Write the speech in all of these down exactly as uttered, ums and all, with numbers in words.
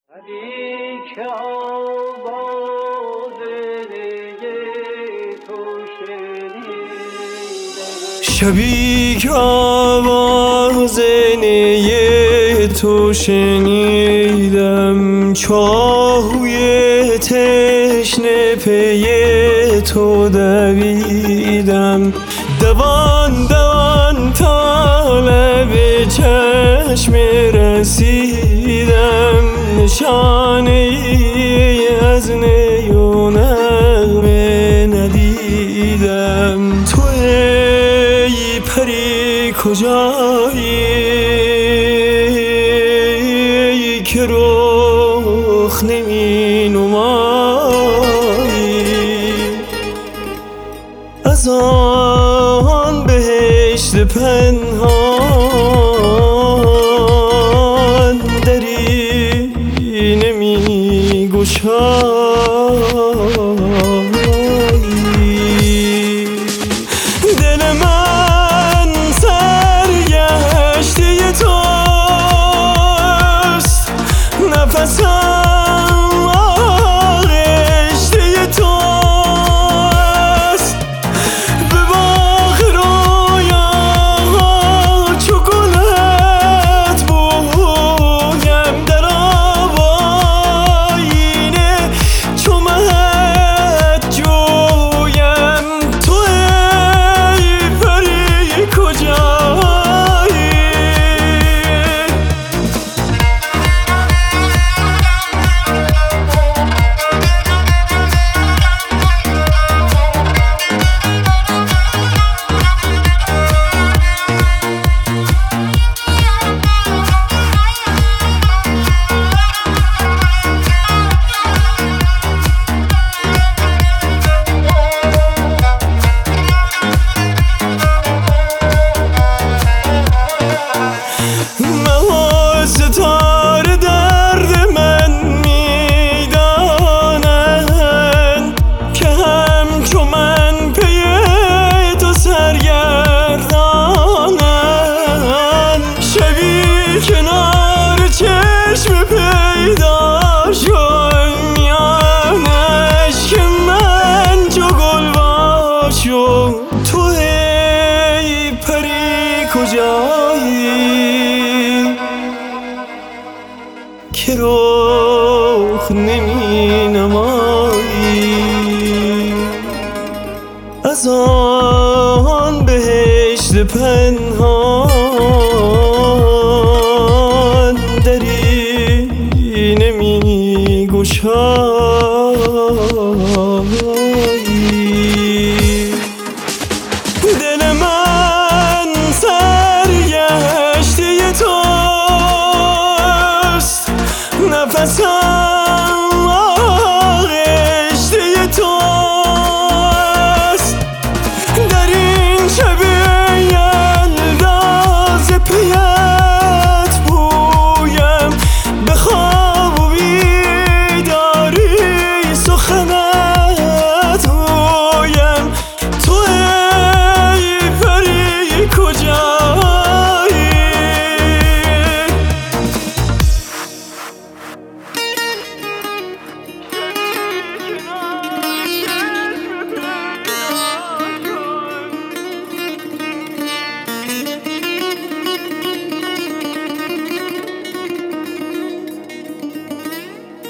که آواز تو شنیدم، شبی که آواز نی تو شنیدم، چاهوی تشنه پی تو دویدم، دوان دوان تا لب چشم رسیدم، نشانه ای از نی و نغمه ندیدم. تو ای پری کجایی که رخ نمی نمایی، از آن بهشت پنهان دری نمی گشایی. دل من سرگشته توست، نفسم آغشته توست، به باغ رویاها چو گلت بویم، در آیینه چو مهت جویم. تو ای پری کجایی؟ ماه ستاره درد من میدانند که همچو من پی تو سرگردانند. شبی کنار چشم پیدا شد، میان اشک من چو گلوا شد. تو ای پری کجایی که رخ نمی نمایی، از آن بهشت پنهان دری نمی گشایی. دل من سرگشته توست، نفسم آغشته توست، در این شب یلدا ز پیت بویم، به خواب و بیداری سخنت گویم. تو ای پری کجایی؟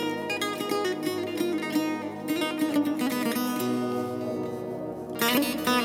Thank you.